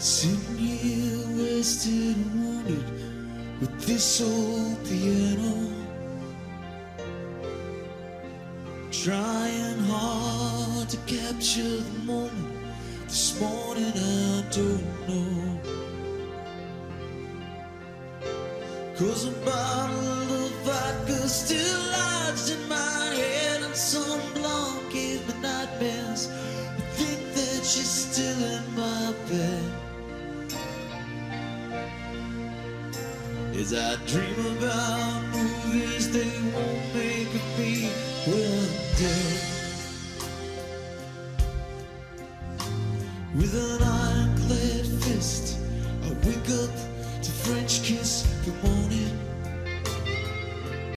Sitting here wasted and wounded with this old piano, trying hard to capture the moment. This morning I don't know, 'cause a bottle of vodka still lodged in my head, and some blonde gave me nightmares. I think that she's still in my bed as I dream about movies they won't make of me when I'm dead. With an